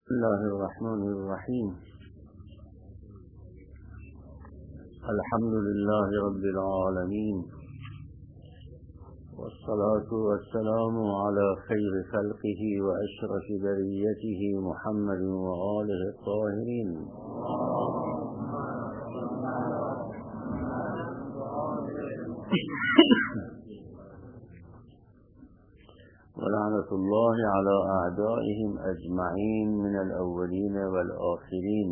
بسم الله الرحمن الرحيم. الحمد لله رب العالمين، والصلاة والسلام على خير خلقه وأشرف بريته محمد وآله الطاهرين. ولعنة الله على أعدائهم أجمعين من الأولين والآخرين.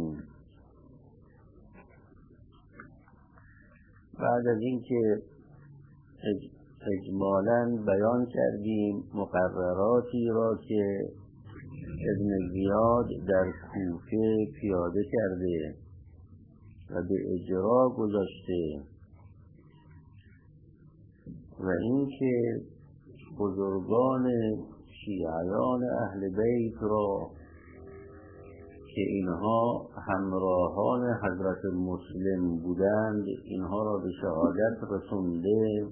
بعد از اینکه اجمالاً بیان کردیم مقرراتی را که ابن زیاد در کوفه پیاده کرده و به اجرا گذاشته و اینکه بزرگان شیعیان اهل بیت را که اینها همراهان حضرت مسلم بودند اینها را به شهادت رسونده،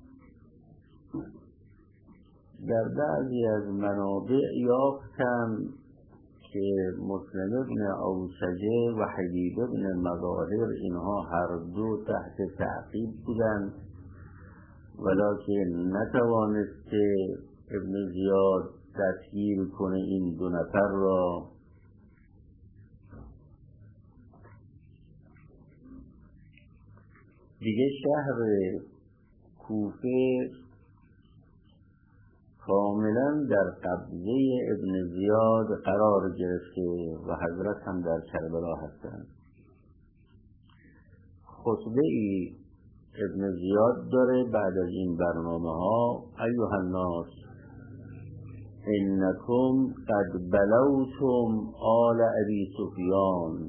در بعضی از منابع یافتم که مسلم ابن اوسجه و حبیب ابن مظاهر اینها هر دو تحت تعقیب بودند، ولکن نتوانسته ابن زیاد دستگیر کنه این دو نفر را. دیگه شهر کوفه کاملا در قبضه ابن زیاد قرار گرفته و حضرت هم در کربلا هستند. خطبه ای ابن زیاد داره بعد از این برنامه ها: ایها الناس انکم قد بلوتم آل ابی سفیان،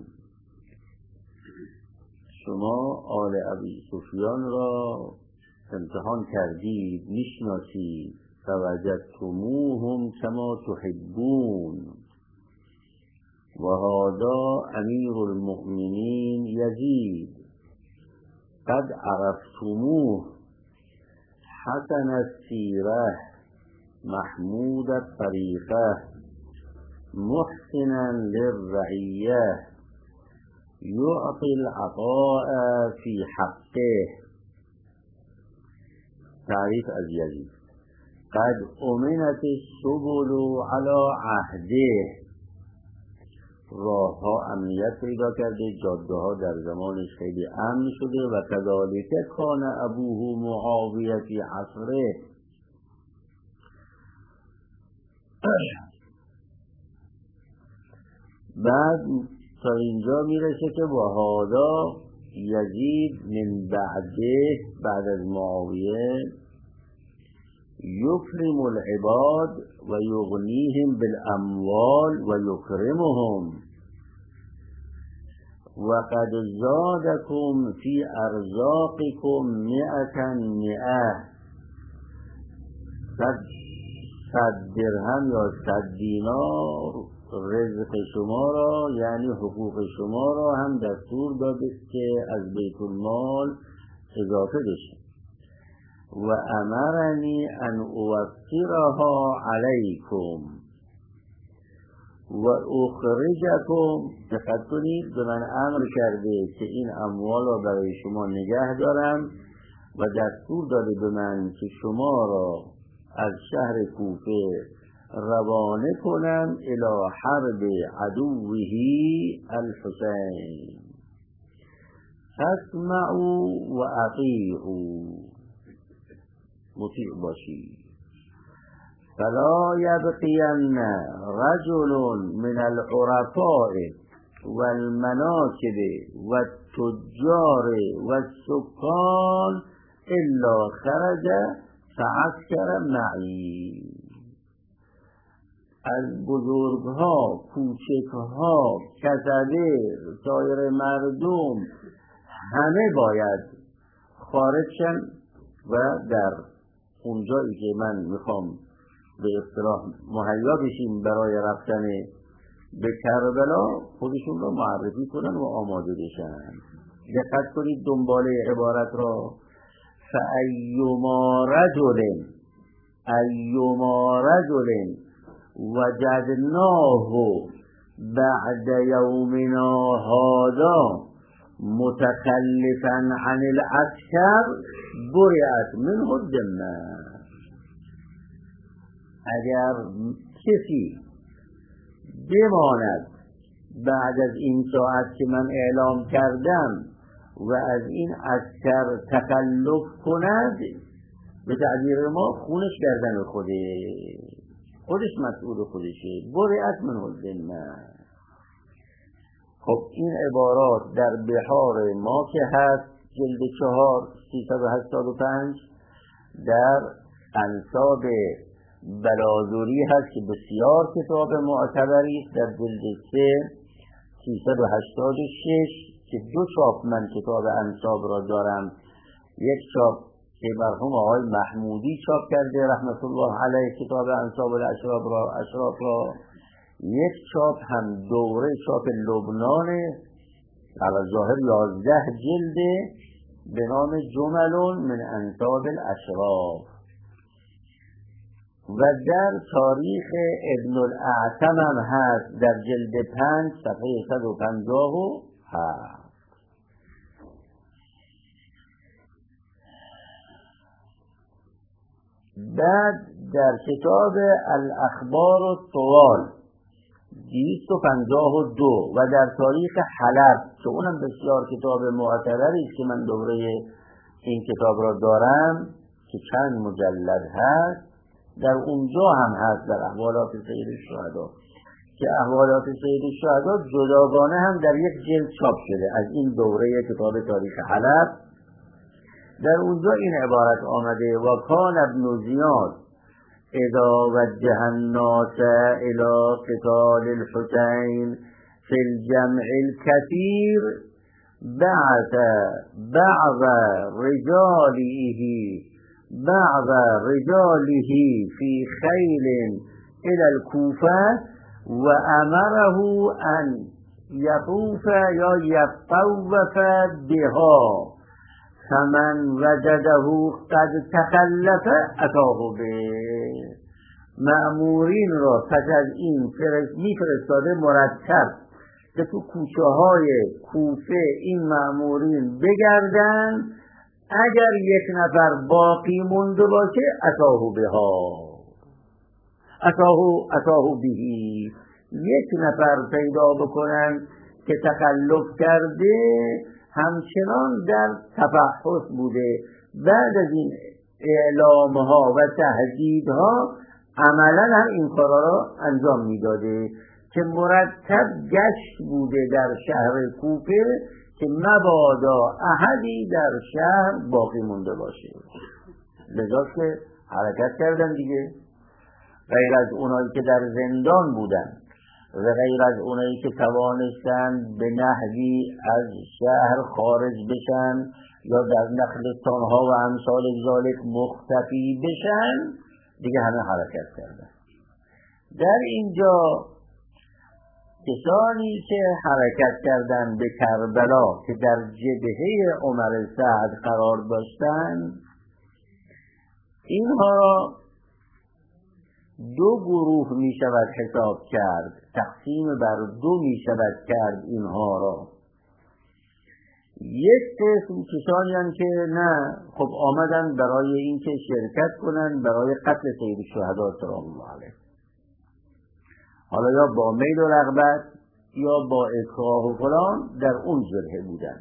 شما آل ابی سفیان را امتحان کردید، میشناسید. فوجدتموهم کما تحبون و هذا امیر المؤمنین یزید قد عرفتموه حسن السیره محمود الطریقه محسنا للرعیه یعطی العطاء فی حقه. تعریف از یزید: قد امنت السبل علی عهده، راه ها امنیت پیدا کرده، جاده ها در زمانش خیلی امن شده. و کذالک کان ابوه معاویه فی عصره، بعد تا اینجا میرسه که و هذا یزید من بعده، بعد از معاویه، یکرم العباد و یغنیهم بالاموال و یکرمهم و قد زادکم فی ارزاقکم 100 درهم یا 100 دینار رزق شما را، یعنی حقوق شما را هم دستور داده که از بیت المال اضافه بشه. و امرنی ان اوفرها علیکم و اخرجکم، دقت کنید، به من امر کرده که این اموال را برای شما نگه دارم و دستور داده به من که شما را از شهر کوفه روانه کنم الی حرب عدوه الحسین. اسمعوا و اطیعوا، مطیع باشید. فلا یبقین رجل من العرفاء والمناکب والتجار والسکان الا خرج فعسكر معی. از بزرگها، کوچکها، کسبه، سایر مردم همه باید خارج شن و در اونجایی که من میخوام به اصطلاح مهیا بشیم برای رفتن به کربلا خودشون رو معرفی کنن و آماده بشن. دقت کنید دنباله عبارت را: فایما رجل وجدناه بعد یومنا هذا متخلفا عن العسكر برئت منه الذمه. اگر کسی بماند بعد از این ساعت که من اعلام کردم و از این عسکر تخلف کند، به تعبیر ما خونش گردن خودش مسئول خودشه. برئت منه الذمه. خب این عبارات در بحار ما که هست جلد 4 385 در انساب بلازوری هست که بسیار کتاب معتبری است، در جلد 3 386 که 2 چاپ من کتاب انساب را دارم. یک چاپ که مرحوم آقای محمودی چاپ کرده رحمت الله علیه کتاب انساب الاشراف را، یک چاپ هم دوره چاپ لبنان علی ظاهر 11 جلده به نام جمل من انساب الاشراف، و در تاریخ ابن الاعتم هم هست در جلد 5 صفحه 157. بعد در کتاب الاخبار الطوال 252 و در تاریخ حلب که اونم بسیار کتاب معتبری است که من دوره این کتاب را دارم که چند مجلد هست، در اونجا هم هست در احوالات سید الشهدا که احوالات سید الشهدا جداگانه هم در یک جلد چاپ شده از این دوره کتاب تاریخ حلب. در اونجا این عبارت آمده: و کان ابن زیاد اذا وجه الناس الى قتال الحسین فی الجمع الكثير بعث بعض رجاله في خيل الى الكوفه و امره ان یطوف یا یطوف بها فمن وجده قد تخلف اتاه به. مأمورین را پس از این میفرستاده مرتب که تو کوچه های کوفه این مأمورین بگردن، اگر یک نفر باقی مونده باشه اتاه بها اتاه بهی، یک نفر پیدا بکنن که تخلف کرده همچنان در تفحص بوده. بعد از این اعلامها و تهدیدها عملا هم این کارا را انجام میداده که مرتب گشت بوده در شهر کوفه که مبادا احدی در شهر باقی مونده باشه. لذا که حرکت کردن دیگه، غیر از اونایی که در زندان بودن و غیر از اونایی که توانستن به نحوی از شهر خارج بشن یا در نخلستانها و امثال ذالک مختفی بشن، دیگه همه حرکت کردن. در اینجا کسانی که حرکت کردن به کربلا که در جبهه عمر سعد قرار داشتن، اینها 2 گروه می شود حساب کرد، تقسیم بر 2 می شود کرد اینها را. یک قسم کسانی هم که نه، خب آمدن برای این که شرکت کنن برای قتل سید الشهدا سلام الله علیه، حالا یا با میل و رغبت یا با اکراه و فلان در اون جبهه بودن.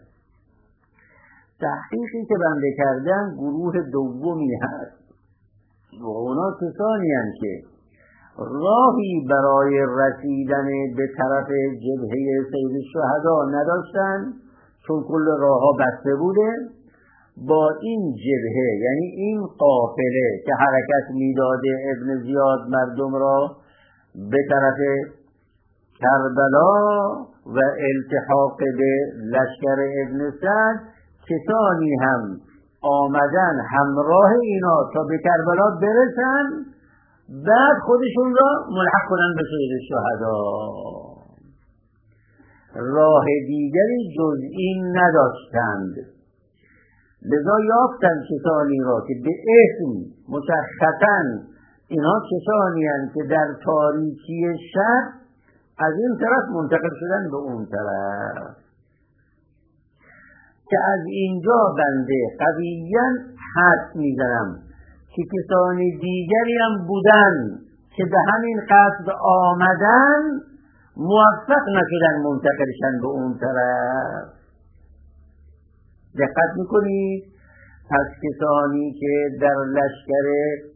تحقیقی که بنده کردن گروه دومی هست و اونا کسانی هستند که راهی برای رسیدن به طرف جبهه سید الشهدا نداشتن چون کل راهها بسته بوده. با این جبهه یعنی این قافله که حرکت میداده ابن زیاد مردم را به طرف کربلا و التحاق به لشکر ابن سعد، کسانی هم آمدن همراه اینا تا به کربلا برسن، بعد خودشون را ملحق کنن به سید الشهدا. راه دیگری جز این نداشتند. لذا یافتن کسانی را که به اسم مشخصاً اینها کسانی هستند که در تاریکی شب از این طرف منتقل شدن به اون طرف، که از اینجا بنده قویاً حد میزنم که کسانی دیگری هم بودن که به همین قصد آمدن موفق نشدن منتقل شدن به اون طرف. دقت میکنید؟ پس کسانی که در لشکر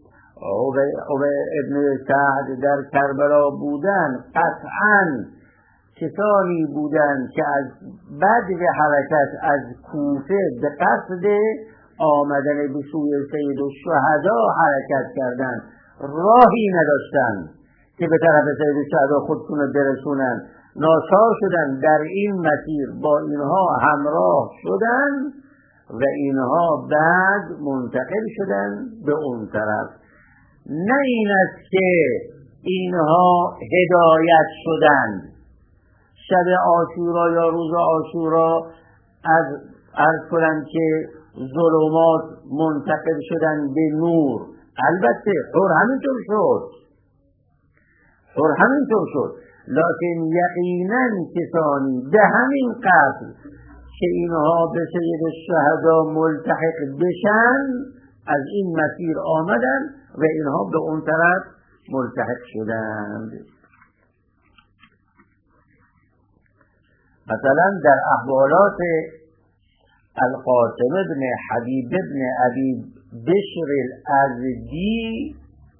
ابن سعد در کربلا بودن قطعاً کسانی بودن که از بدو حرکت از کوفه به قصد آمدن به سوی سید الشهدا حرکت کردند، راهی نداشتند که به طرف سید الشهدا خودشون برسونن، ناچار شدن در این مسیر با اینها همراه شدن و اینها بعد منتقل شدن به اون طرف. نه این است که اینها هدایت شدند شب عاشورا یا روز عاشورا از عرض کنم که ظلمات منتقل شدن به نور. البته طور همینطور شد، لکن یقینا کسانی به همین قصد که اینها به سید الشهدا ملتحق بشن از این مسیر آمدن و اینها به اون طرف ملتحق شدند. مثلا در احوالات القاسم ابن حبیب ابن ابی بشر الازدی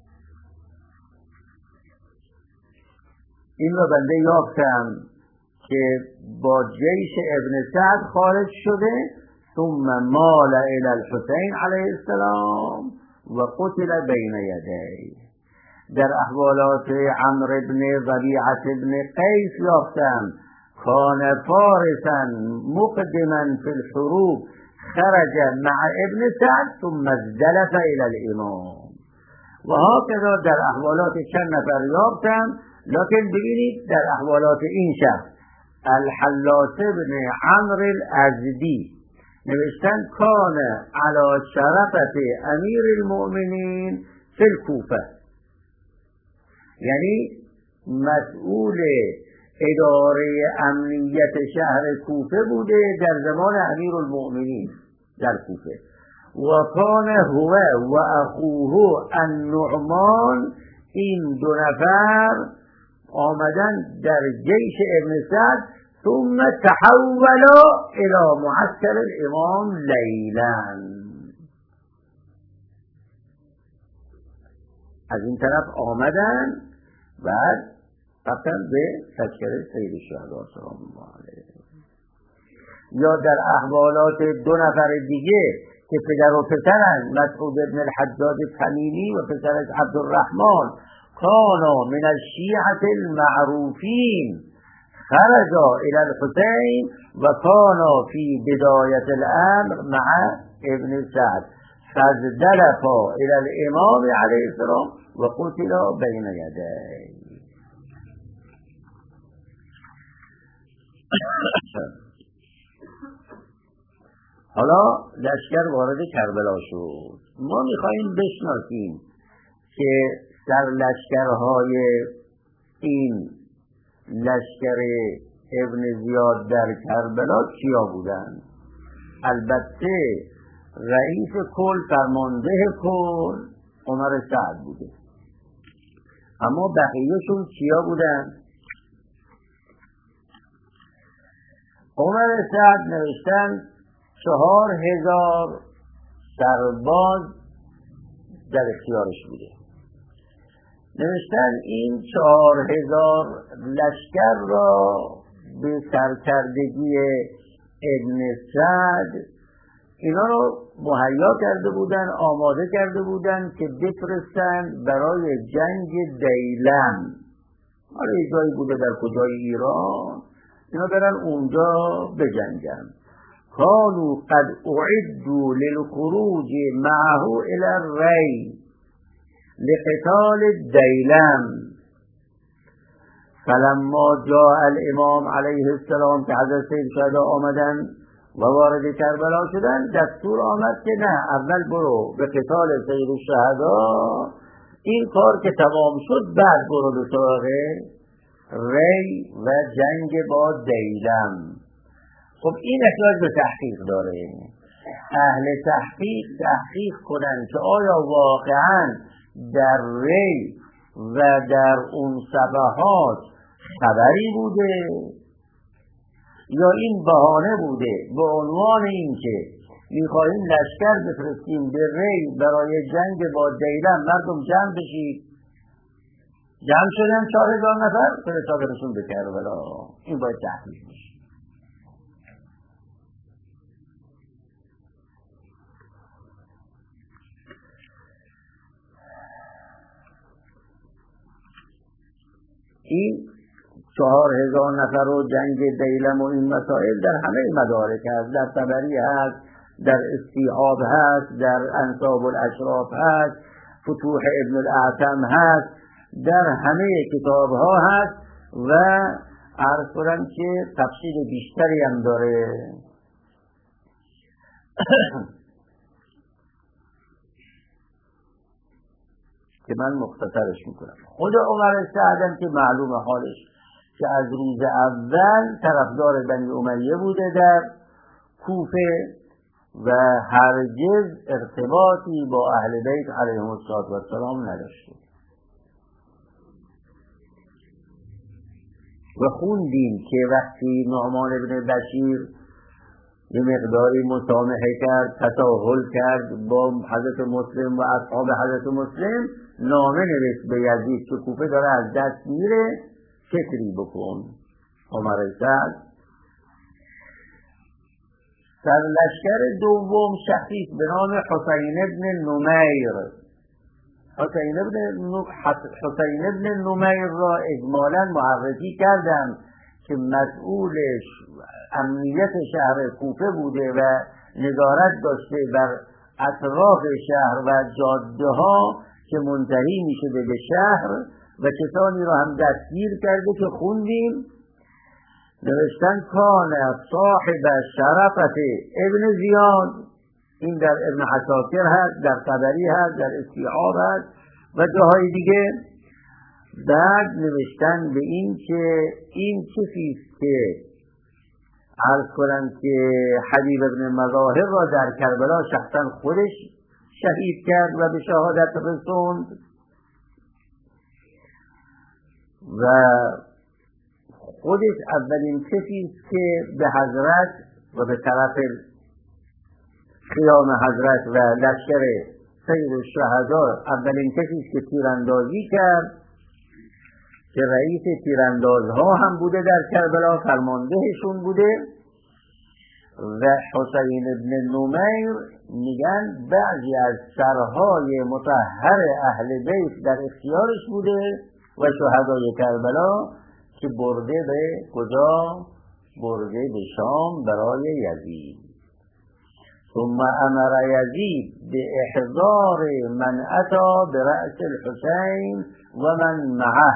این رو بنده یافتم که با جیش ابن سعد خارج شده، ثم مال الى الحسین علیه السلام و قتل بین یدیه. در احوالات عمرو بن ربیعه بن قیس یافتم کان فارسا مقدما فی الحروب خرج مع ابن سعد ثم ازدلف الى الامام. و هكذا در احوالات چند نفر یافتم، لکن ببینید در احوالات این شخص الحلاس بن عمرو الازدی نوشتن کان علی شرفت امیر المؤمنین فی الکوفه، یعنی مسئول اداره امنیت شهر کوفه بوده در زمان امیر المؤمنین در کوفه. و کان هو و اخوه النعمان، این دو نفر آمدن در جیش ابن سعد، ثم تحولوا الى معسكر الامام لیلا. از این طرف آمدن بعد رفتن به لشکر سید الشهدا سلام الله علیه. یا در احوالات دو نفر دیگه که پدر و پسرن، مسعود بن الحجاج تمیمی و پسرش عبدالرحمن، کانا من الشیعة المعروفین خرجا الى الحسین و کانا فی بدایت الامر مع ابن سعد فازدلفا الى الامام علیه السلام و قتلا بین یدیه. حالا لشکر وارد کربلا شد. ما میخواییم بشناسیم که سرلشکرهای این لشکر ابن زیاد در کربلا کیا بودند. البته رئیس کل، فرمانده کل عمر سعد بوده، اما بقیهشون کیا بودند؟ عمر سعد نوشتن 4000 سرباز در اختیارش بوده. نوشتن این 4000 لشکر را به سرکردگی ابن سعد اینا رو مهیا کرده بودن، آماده کرده بودن که بفرستن برای جنگ دیلم. حالا یه جایی بوده در کجای ایران، اینا برن اونجا بجنگن. کانوا قد اعدوا للخروج معه الى الری لقتال دیلم. فلما جاء الامام علیه السلام که حضرت سید الشهدا آمدن و وارد کربلا شدن، دستور آمد که نه، اول برو به قتال سید الشهدا، این کار که تمام شد بعد برو به سراغ ری و جنگ با دیلم. خب این احتیاج به تحقیق داره. اهل تحقیق کنن که آیا واقعا در ری و در اون صفحات خبری بوده یا این بهانه بوده به عنوان این که میخواهیم لشکر بفرستیم به ری برای جنگ با دیلم، مردم جمع بشید. جمع شدن 4000 نفر فرستادنشون به کربلا. این باید تحقیق بشه. این 4000 نفر و جنگ دیلم و این مسائل در همه مدارک هست، در طبری هست، در استیعاب هست، در انساب الاشراف هست، فتوح ابن الاعتم هست، در همه کتاب ها هست و عرض کنم که تفصیل بیشتری هم داره. که من مختصرش میکنم. خود عمر سعدم که معلوم حالش که از روز اول طرفدار بنی امیه بوده در کوفه و هرگز ارتباطی با اهل بیت علیهم السلام نداشته. و خوندیم که وقتی نعمان ابن بشیر یه مقداری مسامحه کرد، تساهل کرد با حضرت مسلم و اصحاب حضرت مسلم، نامه نوشت به یزید که کوفه داره از دست میره، فکری بکن. عمر سعد سرلشکر دوم شخصی به نام حسین ابن نمیر. حسین ابن نمیر را اجمالا معرفی کردم که مسئول امنیت شهر کوفه بوده و نظارت داشته بر اطراف شهر و جاده ها که منتهی میشه به شهر و کسانی را هم دستگیر کرده که خوندیم. نوشتن کان صاحب شرفت ابن زیاد، این در ابن عساکر هست، در طبری هست، در استیعاب هست و جاهای دیگه. بعد نوشتن به این که این کسیست که عرض کنم که حبیب ابن مظاهر را در کربلا شخصا خودش شهید کرد و به شهادت رسوند و خودش اولین کسیست که به حضرت و به طرف خیام حضرت و لشکر سید الشهدا اولین کسیست که تیراندازی کرد، که رئیس تیراندازها هم بوده در کربلا، فرماندهشون بوده. و حسین ابن نمیر میگن بعضی از سرهای مطهر اهل بیت در اختیارش بوده و شهدای کربلا که برده به کجا؟ برده به شام برای یزید. ثم امر یزید به احضار من اتا برأس الحسین و من معه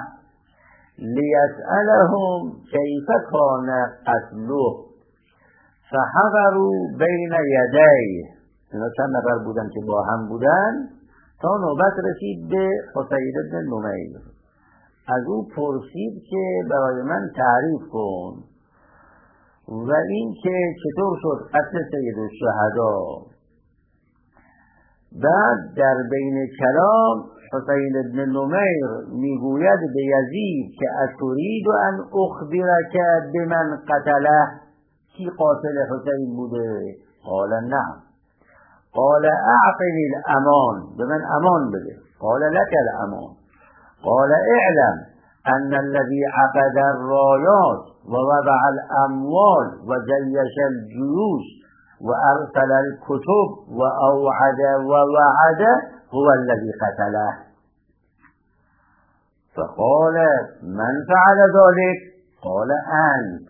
لیسألهم کیف کان قتله فحضروا بین یدیه. اینا چند نفر بودن که با هم بودن تا نوبت رسید به حسین ابن نمیر. از او پرسید که برای من تعریف کن و این که چطور شد قتل سید الشهدا. بعد در بین کلام حسین ابن نمیر میگوید به یزید که اترید ان اخبرک بمن قتله، کی قاتل حسین بوده؟ قال نعم. قال اعطنی الامان، به من امان بده. قال لك الامان. قال اعلم ان الذي عقد الرايات ووضع الاموال وجيش الجيوش وارسل الكتب واوعد ووعد هو الذي قتله. فقال من فعل ذلك؟ قال انت.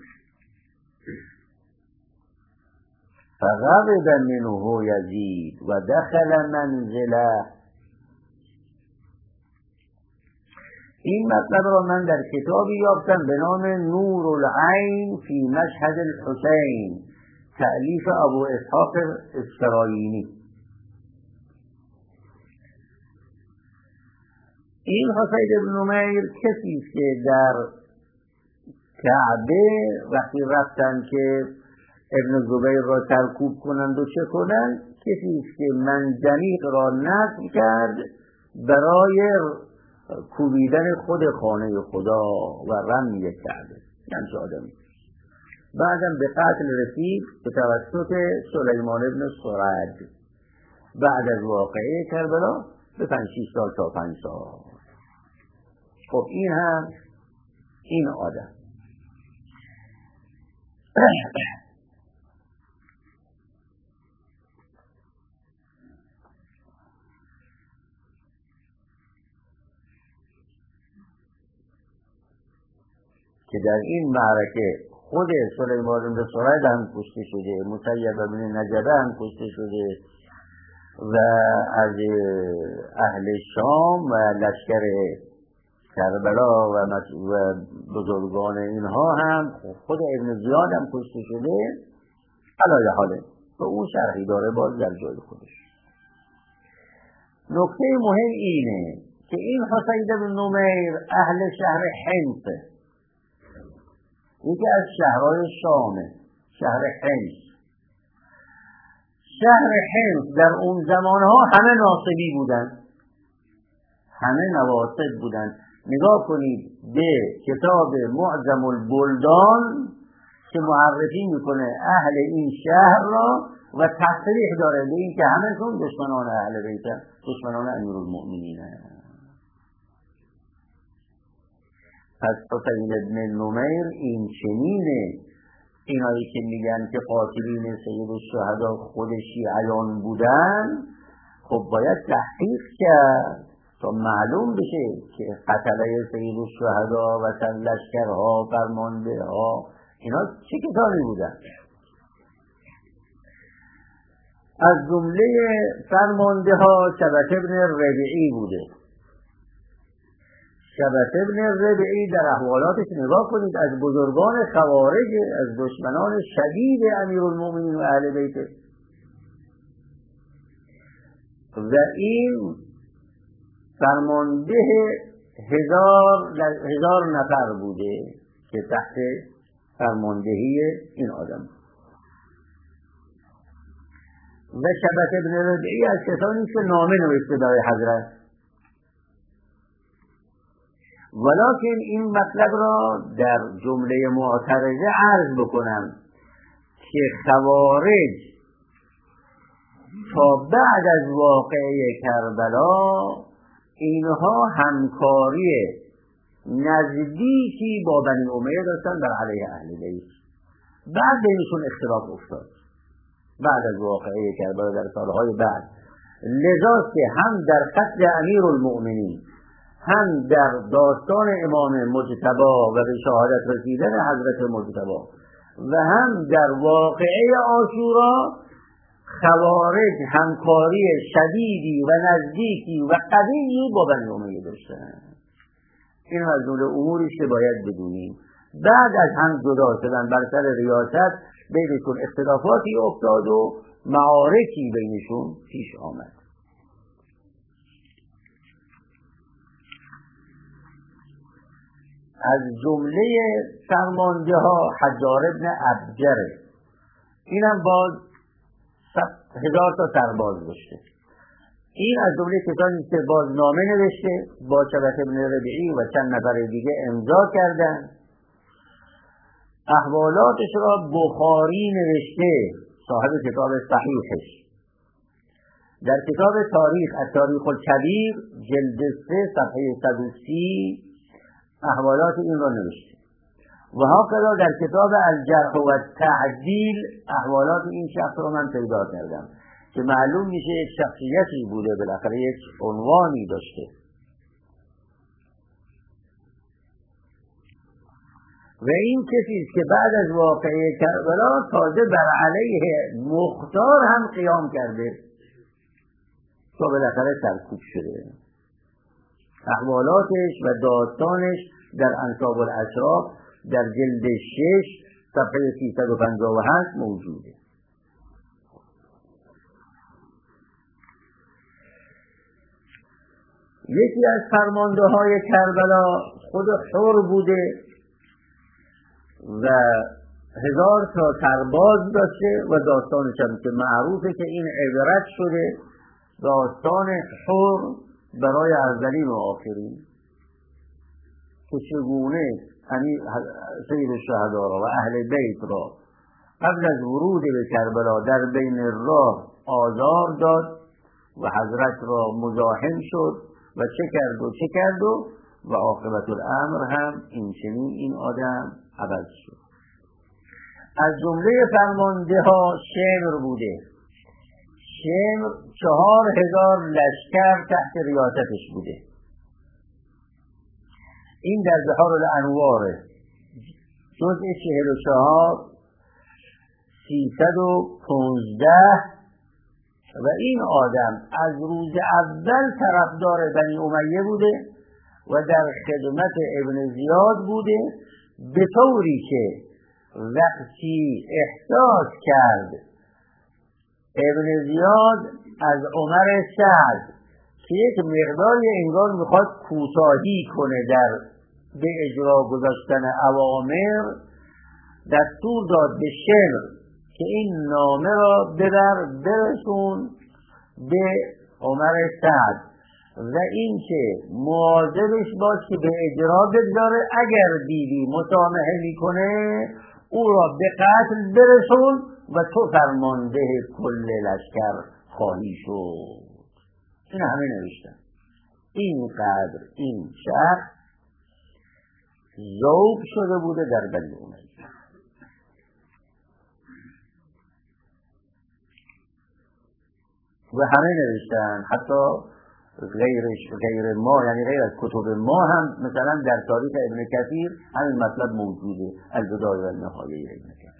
فغضب منه یزید و دخل منزله. این مطلب را من در کتابی یافتم به نام نور العین فی مشهد الحسین، تألیف ابو اسحاق اسفراینی. این حسین ابن نمیر کسی است که در کعبه وقتی رفتن که ابن زبیر را سرکوب کنند و چه کنند، کسی که منجنیق را نصب کرد برای کوبیدن خود خانه خدا و رمی کعبه، همچه آدمی. بعدم به قتل رسید به توسط سلیمان ابن سرد بعد از واقعه کربلا به 5-6 سال تا 5 سال. خب این هم این آدم که در این معرکه خود سلیمان بن سرد هم کشته شده، مسیب بن نجده هم کشته شده و از اهل شام و لشکر کربلا و بزرگان اینها هم خود ابن زیاد هم کشته شده. علای حاله و اون شرحی داره باز در جای خودش. نکته مهم اینه که این حسین بن نمیر اهل شهر حمص، یکی از شهرهای شامه، شهر حمص. شهر حمص در اون زمانها همه ناصبی بودن، همه نواصب بودن. نگاه کنید به کتاب معجم البلدان که معرفی میکنه اهل این شهر را و تصریح داره به این که همه‌شون دشمنان اهل بیت، دشمنان امیرالمؤمنین. پس حسین ابن نمیر این چنینه. اینایی که میگن که قاتلین سید الشهدا خود شیعیان بودن، خب باید تحقیق کرد تا معلوم بشه که قتله سید الشهدا و لشکرها، فرمانده ها، اینا چه کسانی بودن. از جمله فرمانده ها شبت ابن ربیعی بوده. شبت ابن ربیعی در احوالاتش نگاه کنید از بزرگان خوارج، از دشمنان شدید امیرالمؤمنین و اهل بیت، و این فرمانده 1000 نفر بوده که تحت فرماندهی این آدم. و شبت ابن ربیعی از کسانی که نامه نوشته برای حضرت. ولکن این مطلب را در جمله معترضه عرض بکنم که خوارج تا بعد از واقعه کربلا اینها همکاری نزدیکی با بنی امیه داشتن بر علیه اهل بیت. بعد بینشون اختلاف افتاد بعد از واقعه کربلا در سالهای بعد. لذا که هم در قتل امیرالمؤمنین، هم در داستان امام مجتبی و به شهادت رسیدن حضرت مجتبی، و هم در واقعه عاشورا خوارج همکاری شدیدی و نزدیکی و قوی با بنی امیه داشتن. این از جمله اموری که باید بدونیم. بعد از هم جدا شدن بر سر ریاست بینشون اختلافاتی افتاد و معارکی بینشون پیش آمد. از جمله فرمانده ها حجار ابن ابجره، اینم باز 1000 تا سرباز داشته. این از جمله کسانی که باز نامه نوشته با شبت ابن ربیعی و چند نفر دیگه امضا کردن. احوالاتش را بخاری نوشته، صاحب کتاب صحیحش. در کتاب تاریخ التاریخ الکبیر جلد 3 صفحه 130 احوالات این را نوشته. و هاکذا در کتاب الجرح و التعدیل احوالات این شخص را من پیدا کردم که معلوم میشه یک شخصیتی بوده، بالاخره یک عنوانی داشته. و این کسی که بعد از واقعه کربلا تازه بر علیه مختار هم قیام کرده تا بالاخره سرکوب شده. احوالاتش و داستانش در انساب الاشراف در جلد 6 صفحه 358 موجوده. یکی از فرمانده های کربلا خود حر بوده و 1000 تا سرباز داشته و داستانش هم که معروفه که این عبرت شده داستان حر برای اولین و آخرین که چگونه سید الشهدا را و اهل بیت را قبل از ورود به کربلا در بین راه آزار داد و حضرت را مزاحم شد و چه کرد و عاقبت الامر هم این چنین این آدم عوض شد. از جمله فرمانده ها شمر بوده. شمر 4000 لشکر تحت ریاستش بوده. این در بحار الانواره جزء 44 315 و این آدم از روز اول طرفدار بنی امیه بوده و در خدمت ابن زیاد بوده، به طوری که وقتی احساس کرد ابن زیاد از عمر سعد که یک مقداری انگار میخواد کوتاهی کنه در به اجرا گذاشتن اوامر، دستور داد به شمر که این نامه را برسون به عمر سعد و این که مواظبش باش که به اجرا بگذاره، اگر دیدی مسامحه میکنه او را به قتل برسون و تو فرمانده کل لشکر خواهی شد. این همه نوشتن. اینقدر این شخص ذوب شده بوده در بنی امیه. و همه نوشتن، حتی غیر ما، یعنی غیر از کتب ما هم مثلا در تاریخ ابن کثیر همین مطلب موجوده، البدایه و النهایه ابن کثیر.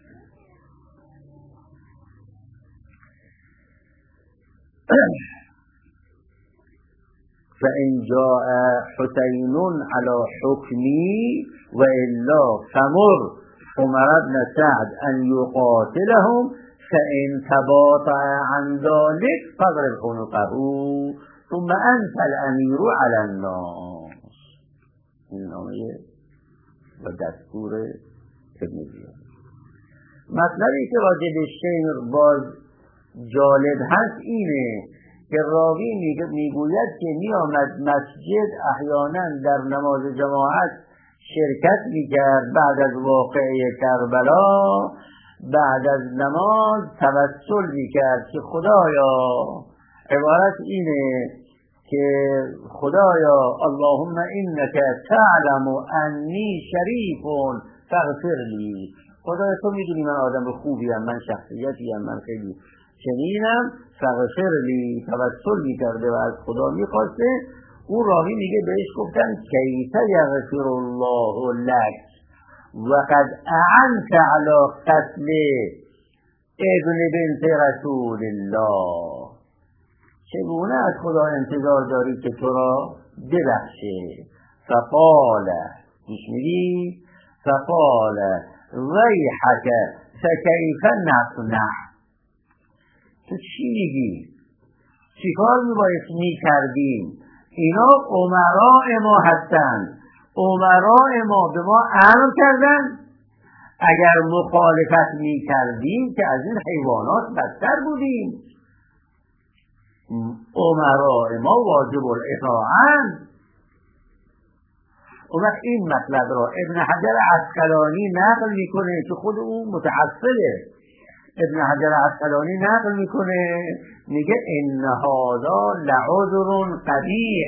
فإن جاء حسين على حكمي وإلا فمر عمر بن سعد أن يقاتلهم فإن تباطأ عن ذلك فاضرب عنقه ثم أنت الأمير على الناس. این نامه و دستور ابن زیاد. مطلبی که راجع به شمر باز جالب هست اینه که راوی میگوید که میآمد مسجد احیانا در نماز جماعت شرکت میکرد، بعد از واقعه کربلا بعد از نماز توسل میکرد که خدایا، عبارت اینه که خدایا اللهم انک تعلم انی شریف فاغفر لی، خدایا تو میدونی من آدم خوبیم، من شخصیتیم، من خیلی چنینم، فاغفر لی، توسل میکرده و از خدا میخواسته. اون راوی میگه بهش گفتن کیف یغفر الله لک وقد اعنت علی قتل ابن بنت رسول الله، چگونه از خدا انتظار داری که تو را ببخشه؟ فقال، گوش میدی؟ فقال ویحک فکیف نصنع، تو چی میگی؟ چی کار میباید میکردیم؟ اینا امراء ما هستند، امراء ما به ما امر کردن اگر مخالفت میکردیم که از این حیوانات بدتر بودیم. امراء ما واجب الاطاعت. اون وقت این مطلب را ابن حجر عسقلانی نقل میکنه که خود اون متحصله. ابن حجر عسقلانی نقل میکنه، میگه ان هذا لعذر قبیح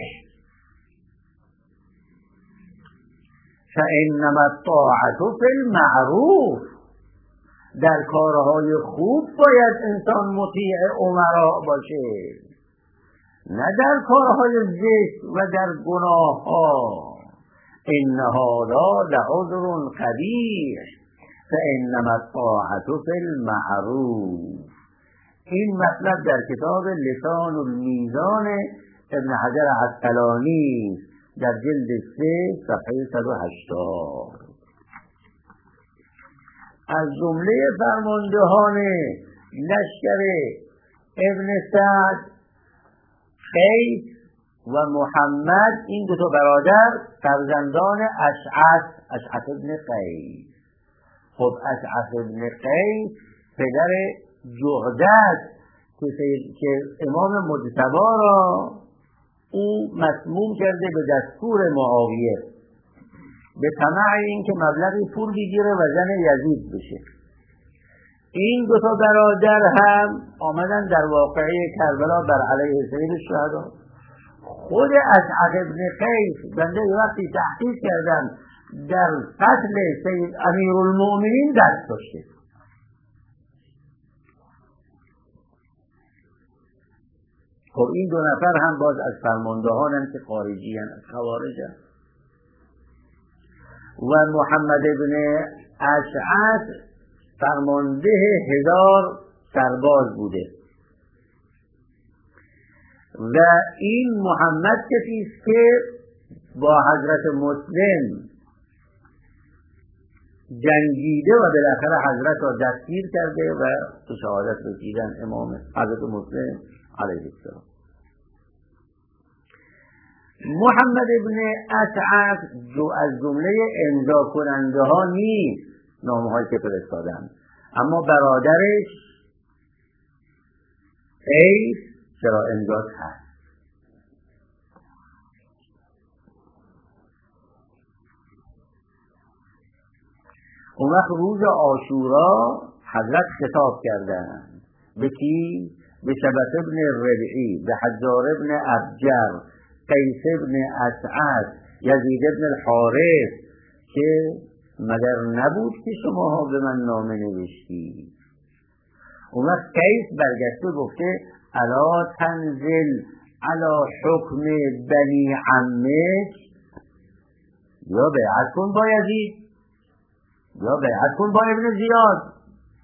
فانما الطاعة فی المعروف، در کارهای خوب باید انسان مطیع امراء باشه، نه در کارهای زشت و در گناه ها. ان هذا لعذر قبیح فانما الطاعة فی المعروف. این مطلب در کتاب لسان المیزان ابن حجر عسقلانی در جلد 3 صفحه 180. از جمله فرماندهان لشکر ابن سعد قیس و محمد، این دو تا برادر فرزندان اشعث ابن قیس. خب اشعث ابن قیس پدر جهدت که امام مجتبی را او مسموم کرده به دستور معاویه به طمع این که مبلغی پول بگیره و زن یزید بشه. این دو تا برادر هم آمدن در واقعه کربلا بر علیه سید الشهدا. خود اشعث ابن قیس بنده وقتی تحقیق کردن در قتل سید امیرالمؤمنین دست داشته. خب این دو نفر هم باز از فرماندهانند که خارجی هستند، از خوارج هستند. و محمد ابن اشعث فرمانده 1000 سرباز بوده و این محمد کسی است که با حضرت مسلم جنگیده و بالاخره حضرت را دستگیر کرده و به شهادت رسیدن امام حضرت مسلم علیه السلام. محمد ابن اشعث از جمله امضا کننده ها نیست، نامه‌هایی که فرستادن، اما برادرش قیس چرا امضا هست. اون وقت روز عاشورا حضرت خطاب کردن به کی؟ به شبت ابن ربعی، به حجار ابن ابجر، قیس ابن اشعث، یزید ابن الحارث که مگر نبود که شماها به من نامه نوشتی؟ اون وقت قیس برگشته گفته الا تنزل علی حکم بنی عمک، یا بیعت کن با یزید یا بیعت کن با ابن زیاد.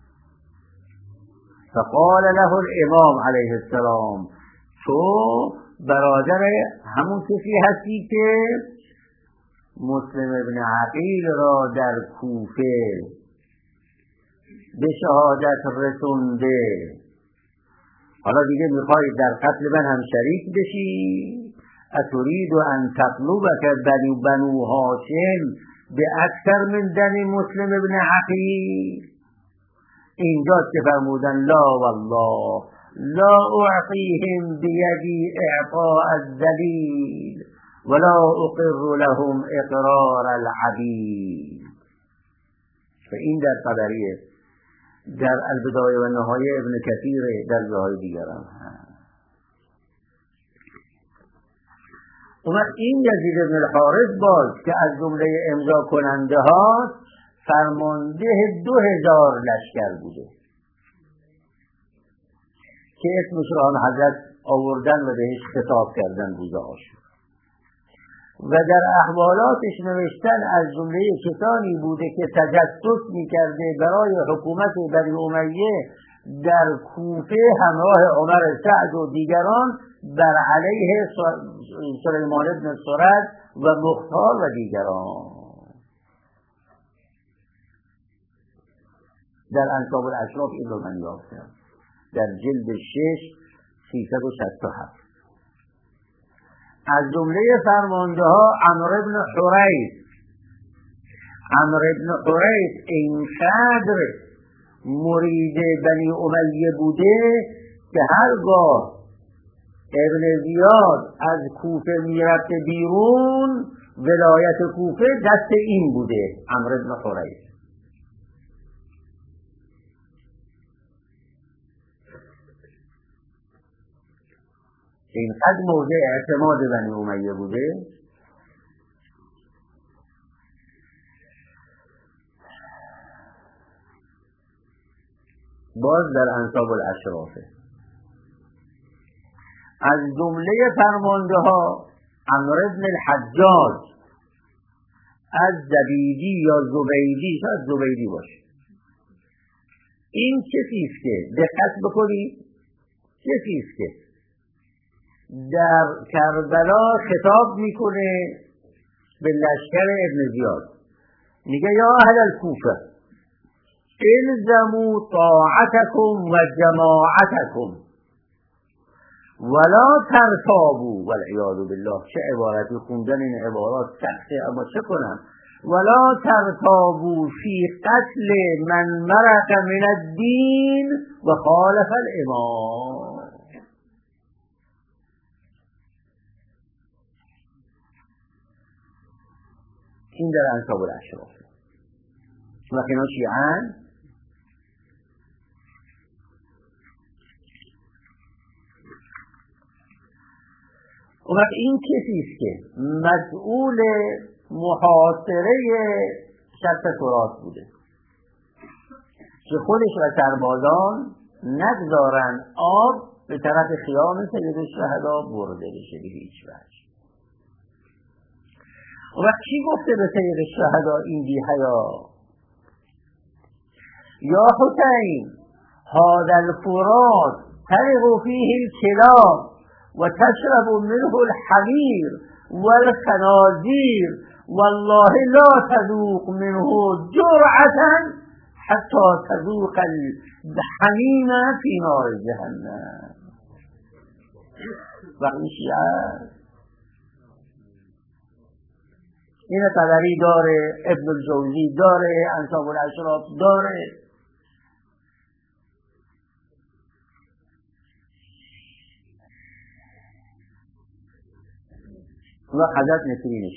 فقال له الامام علیه السلام تو برادر همون کسی هستی که مسلم ابن عقیل را در کوفه به شهادت رسونده، حالا دیگه میخوای در قتل من هم شریک بشی؟ اترید ان تطلبک بنو هاشم به اکثر من دم مسلم ابن عقیل. اینجاست که فرمودن لا والله لا اعطیهم بیدی اعطاء الذلیل ولا اقر لهم اقرار العبید. و این در طبریه، در البدایه و نهایه ابن کثیر، در جاهای دیگر هم هست. اون این یزید ابن الحارث باز که از جمله امضا کننده ها فرمانده 2000 لشکر بوده که اسمش را هم حضرت آوردن و بهش خطاب کردن روز عاشورا. و در احوالاتش نوشتن از جمله کسانی بوده که تجسس میکرده برای حکومت بنی امیه در کوفه همراه عمر سعد و دیگران بر علیه سلیمان ابن سرد و مختار و دیگران. در انصاب الاشراف این رو من یافتم در جلد 6 367. از جمله فرمانده ها عمرو ابن حریث اینقدر مرید بنی امیه بوده که هرگاه ابن زیاد از کوفه میرفته بیرون ولایت کوفه دست این بوده، عمرو ابن حریث. اینقدر موضع اعتماد بنی امیه بوده. باز در انصاب الاشرافه از جمله فرمانده ها عمرو بن الحجاج از زبیدی یا زبیدی، شاید زبیدی باشه. این کسی است که دقت بکنید، کسی است که در کربلا خطاب میکنه به لشکر ابن زیاد، میگه یا اهل الکوفه الزموا طاعتکم و جماعتکم ولا ترتابوا والعیاذ بالله. چه عبارتی خوندن این عبارات سخته، اما چه کنم؟ ولا ترتابوا فی قتل من مرق من الدین و خالف الامام. این در انصاب الاشراف و اینا شیعن. و این کسی است که مسئول محاصره شط فرات بوده که خودش و سربازان نگذارن آب به طرف خیام سید الشهدا برده بشه به هیچ وجه. و کی گفته به سید الشهدا این بی حیا؟ یا حسین هذا الفرات تلغ فیه الکلاب و تشرب منه الحمیر والخنازیر والله لا تذوق منه جرعة حتى تذوق الحمیم فی نار جهنم. و این شیعه این طبری داره، ابن الجوزی داره، انصاب الاشراف داره. و حضرت نفرینش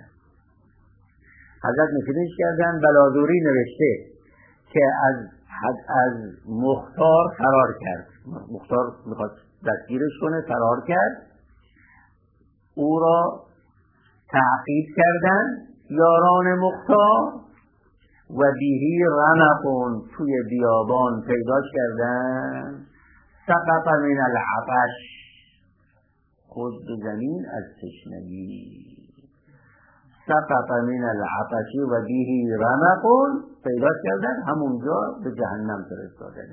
کردن. بلازوری نوشته که از مختار فرار کرد. مختار میخواد دستگیرش کنه، فرار کرد. او را تعقیب کردن یاران مختار و بیهی رمقون توی بیابان پیداش کردن. سقط من العطش، خود به زمین از تشنگی. سقط من العطش و بیهی رمقون پیداش کردن، همونجا به جهنم فرستادن.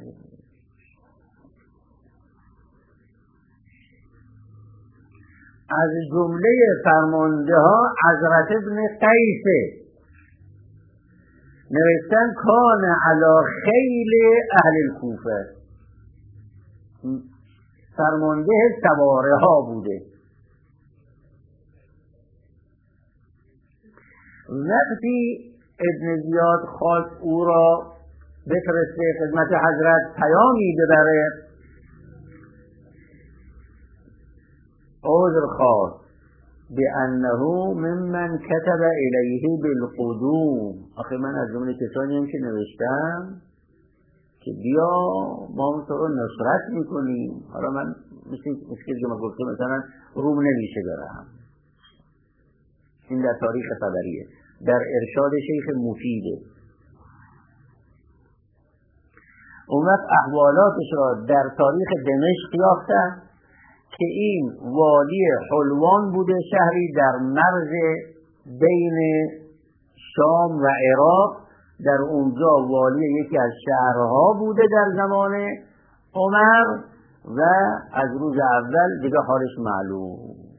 از جمله فرمانده ها حضرت ابن قیس نوشتن کان علی خیل اهل الکوفه، فرمانده سواره ها بوده. وقتی ابن زیاد خواست او را بفرسته خدمت حضرت پیامی ببره، عذر خواست بأنه ممن كتب الیه بالقدوم. آخه من از جمله کسانیم که نوشتم که بیا ما تو رو نصرت میکنیم. حالا من مشکل که ما گفتم مثلا روم نمیشه برم. این در تاریخ طبریه، در ارشاد شیخ مفیده. اون وقت احوالاتش را در تاریخ دمشق یافتن که این والی حلوان بوده، شهری در مرز بین شام و عراق. در اونجا والی یکی از شهرها بوده در زمان عمر و از روز اول دیگه حالش معلوم.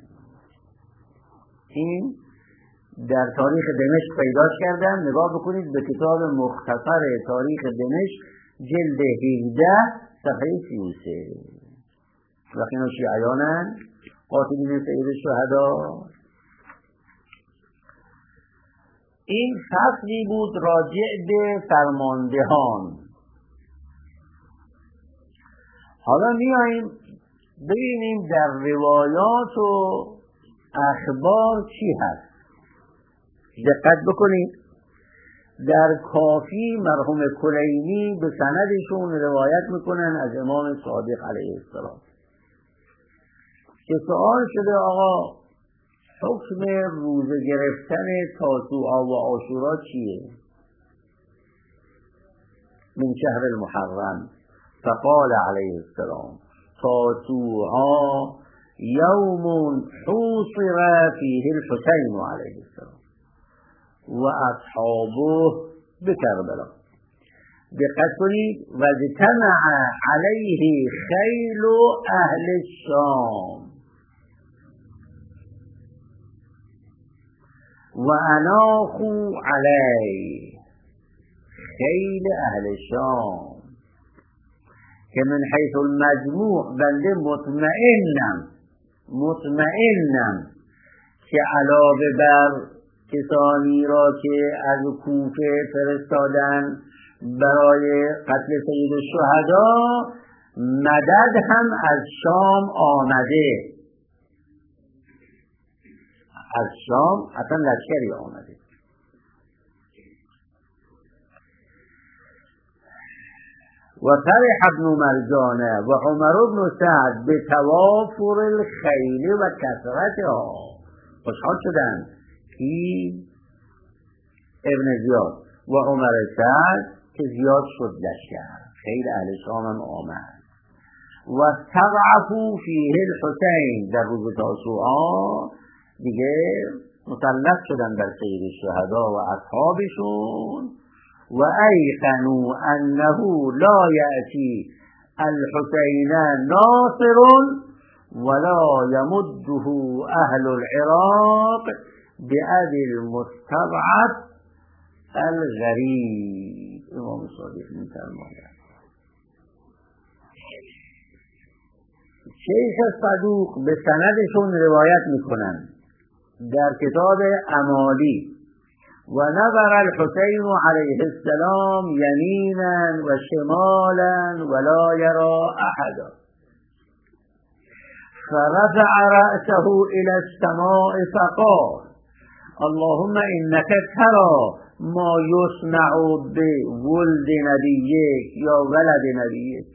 این در تاریخ دمشق پیداش کردن. نگاه بکنید به کتاب مختصر تاریخ دمشق جلد 17 صفحه 33. وقتی اینا شیعیانن قاتلین سید الشهدا. این فصلی بود راجع به فرماندهان. حالا میاییم ببینیم در روایات و اخبار چی هست. دقت بکنید در کافی مرحوم کلینی به سندشون روایت میکنن از امام صادق علیه السلام که سؤال شده آقا حکم روزه گرفتن تاسوعا و عاشورا چیه؟ من شهر المحرم. فقال علیه السلام تاسوعا یوم حوصر فیه الحسین علیه السلام و اصحابه بکربلا. دقت کنید و اجتمع علیه خیل اهل الشام و اناخو علیه خیل اهل شام که من حیث المجموع بنده مطمئنم که علاوه بر کسانی را که از کوفه فرستادن برای قتل سید الشهدا مدد هم از شام آمده، از شام اصلا لشکری آمده. و فرح ابن مرجانه و عمر بن سعد به توافر الخیل و کثرتها، خوشحال شدند کی؟ ابن زیاد و عمر سعد که زیاد شد لشکر، خیل اهل شام هم آمد. و استضعفوا فیه الحسین، در روز تاسوعا دیگه مسلط شدن بر سید الشهدا و اصحابشون. و ایقنوا انه لا یأتی الحسین ناصر ولا یمده اهل العراق بأبي المستضعف الغریب. امام صادق می‌فرماید شیخ صدوق به سندشون روایت میکنند در کتاب امالی: و نظر الحسین علیه السلام یمینا و شمالا ولا یرا احدا فرفع رأسه الى السماء فقال اللهم انك ترى ما یصنع بولد نبیک یا ولد نبیک.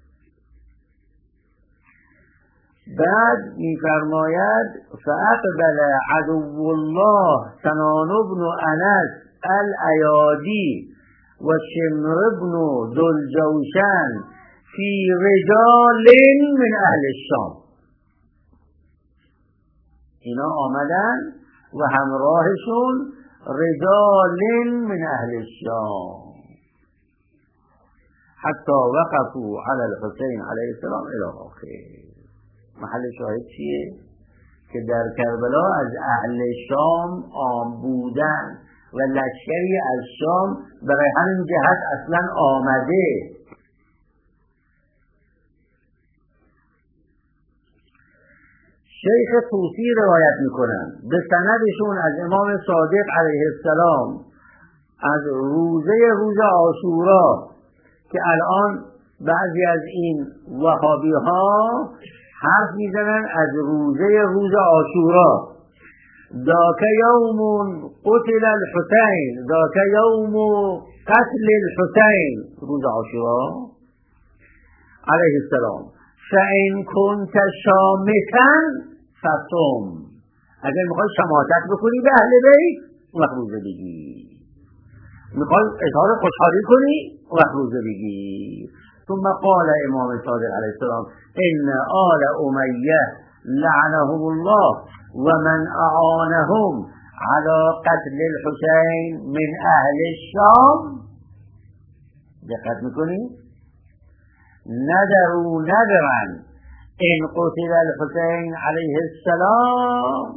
بعد می‌فرماید فاقبل عدو الله سنان بن انس الایادی و شمر بن ذوالجوشن فی رجال من اهل الشام. اینا آمدن و همراهشون رجال من اهل الشام حتی وقفوا علی الحسین علیه السلام الی آخر. محل شاهد چیه؟ که در کربلا از اهل شام بودن و لشکری از شام برای همین جهت اصلا آمده. شیخ طوسی روایت میکنن به سندشون از امام صادق علیه السلام از روز عاشورا، که الان بعضی از این وهابی ها حرف میزنن از روز عاشورا، ذاک یوم قتل الحسین، ذاک یوم قتل الحسین، روز عاشورا علیه السلام. فإن كنت شامتا فصم، اگر میخوای شماتت بکنی به اهل بیت اون وقت روزه بگی، میخوای اظهار خوشحالی کنی اون وقت روزه بگی. ثم قال امام صادق علیه السلام ان آل امیه لعنهم الله و من اعانهم على قتل الحسین من اهل الشام. دقت میکنی؟ ندروا ندرا ان قتل الحسین علیه السلام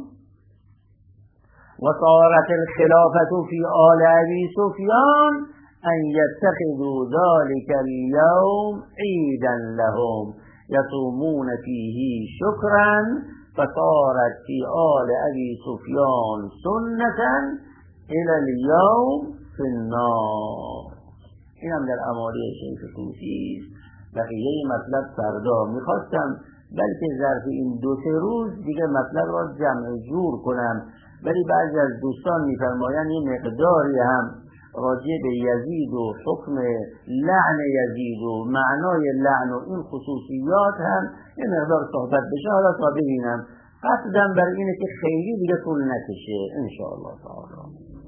وصارت الخلافة في آل ابي سفیان ان يتخذوا ذلك اليوم عيدا لهم يصومون فيه شكرا فصارت في آل ابي سفیان سنة الى اليوم في النار. این هم در امالی شیخ طوسی. بقیه مطلب فردا میخواستم بلکه ظرف این 2-3 روز دیگه مطلب را جمع جور کنم، ولی بعضی از دوستان میفرمایند یه مقداری هم راجع به یزید و حکم لعن یزید و معنای لعن و این خصوصیات هم یه مقدار صحبت بشه. حالا تا ببینم قصدم بر اینه که خیلی دیگه طول نکشه ان شاء الله تعالی.